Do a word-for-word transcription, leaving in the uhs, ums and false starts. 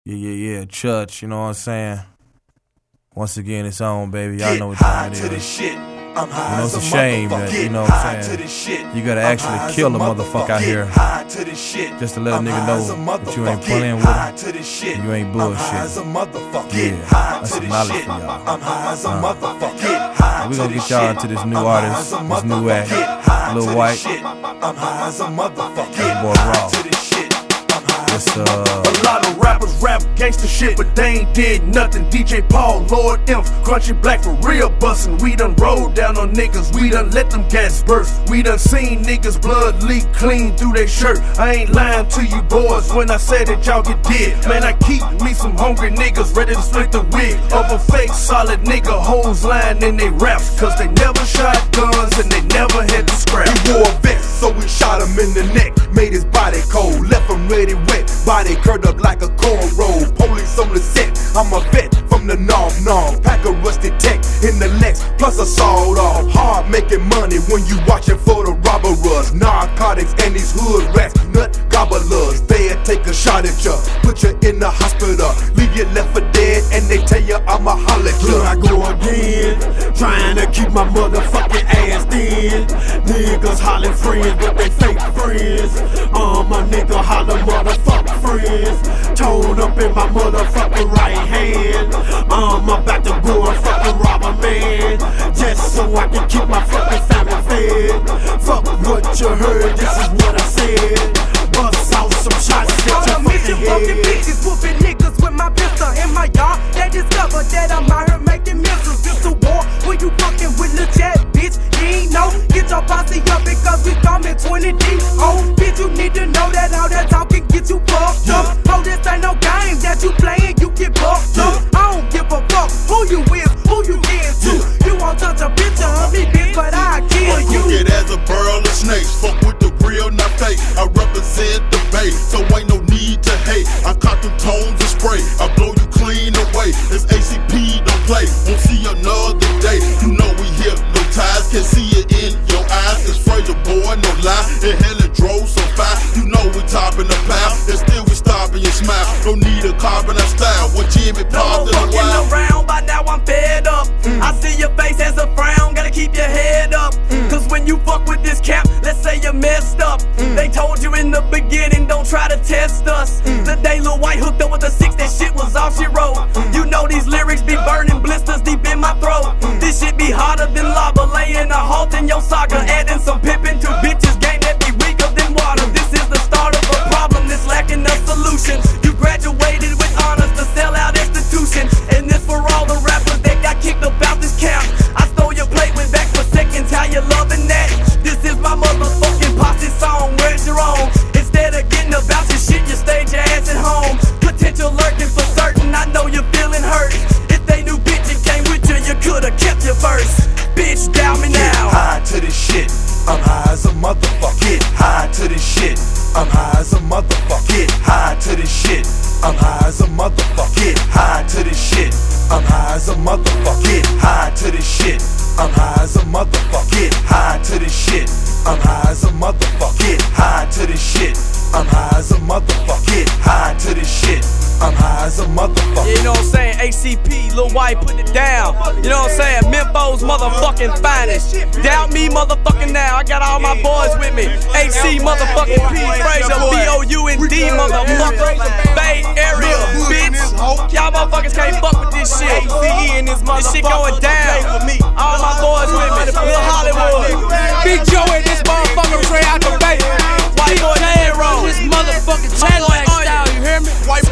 Yeah, yeah, yeah, church, you know what I'm saying? Once again, it's on, baby. Y'all know what time it is. This shit. I'm high you know, it's a as shame that, you know what I'm saying? Shit. You gotta I'm actually kill a motherfucker out here to this shit. just to let a I'm nigga know that you ain't playing with him and you ain't bullshit. Yeah, that's some knowledge for y'all. I'm high as a Uh, motherfucker. we gonna get y'all into this new artist, this new act, Lil White, I'm high as a motherfucker. that boy Raw. It's, uh, a lot of rappers rap gangsta shit, but they ain't did nothing. D J Paul, Lord Inf, Crunchy Black for real bustin'. We done rolled down on niggas, we done let them gas burst. We done seen niggas blood leak clean through their shirt. I ain't lying to you boys when I say that y'all get dead. Man, I keep me some hungry niggas ready to split the wig of a fake solid nigga hoes lying in they raps. Cause they never shot guns and they never had to scrap. He wore a vest, so we shot him in the neck. Made his body cold, left him ready wet. Body curled up like a cornrow. Police on the set, I'm a vet from the North North. Pack a rusty tech in the Lex, plus a sawed off. Hard making money when you watching for the robbers. Narcotics and these hood rats, nut gobblers. They'll take a shot at ya, put you in the hospital, leave you left for dead, and they tell you I'm a holler. Here I go again, trying to keep my motherfucking ass in. Niggas hollering friends, but they fake friends. Uh, my nigga holler motherfucking friends. Told up in my motherfucking right hand. I'm about to go and fucking rob a man, just so I can keep my fucking family fed. Fuck what you heard, this is what I said. Bust out some shots at your fucking head. Bitches whooping niggas with my pistol in my yard. They discovered that I'm out here making missiles. It's a war when you fucking with Lil Jet, bitch. You ain't know, get your posse up because we coming twenty deep. Oh, bitch, you need to know that all that talk can get you fucked up. Oh, this ain't no game that you playing, you get fucked up. I don't give a fuck who you is, who you is to. You won't touch a picture of me, bitch, but I kill you. It as a burl of snakes, fuck with the real, not fake. I represent the bay, so ain't no need to hate. I caught them tones and spray, I blow you clean away. It's A C P, don't play, won't see another day. You know we hypnotized, can see it in your eyes. It's Frazier, boy, no lie. And hell it drove so fast, you know we topping the pile. And still we stopping your smile, no need a carbon our style. When Jimmy popped in no a while. around, by now I'm fed up. Mm. I see your face as a frown, gotta keep your head up. Mm. Cause when you fuck with this cap, let's say you messed up. Mm. They told you in the beginning, don't try to test us. Mm. The day Lil White hooked up with the six, that shit was all she wrote. Mm. You know these lyrics be burning blisters deep in my throat. Mm. This shit be hotter than lava, laying a halt in your saga. Adding some pippin' to bitches, game that be weaker than water. This is the start of a problem that's lacking a solution. You graduated with honors to sell out institution. And this for all the rappers that got kicked about this camp. I stole your plate, went back for seconds, how you loving that? This is my motherfucking posse song, where's your own? Instead of getting about your shit, you stayed your ass at home. Potential lurking for certain, I know you're feeling hurt. If they knew bitch and came with you, you could've kept your verse. Bitch, doubt me now. Get high to this shit, I'm high as a motherfucker. Get high to this shit, I'm high as a motherfucker. Get high to this shit, I'm high as a motherfucker. Get high to this shit, I'm high as a motherfucker. Get high to this shit, I'm high as a motherfucker. Get high to this shit, I'm high as a motherfucker. Get high to this shit, I'm high as a motherfucker. Get high to this shit, I'm high as a motherfucker. Yeah, you know what I'm saying? A C P, Lil White, put it down. You know what I'm saying? Mempho's motherfucking finest. Doubt me, motherfucking now. I got all my boys with me. A C motherfucking P, Frazier, B O U N D, motherfucker. Bay Area, bitch. Y'all motherfuckers can't fuck with this shit. This shit going down. All my boys with me. Lil Hollywood. Big Joe and this motherfucker Trey out the Bay. White boy, J-Roll. This motherfucking Cadillac style, you hear me? White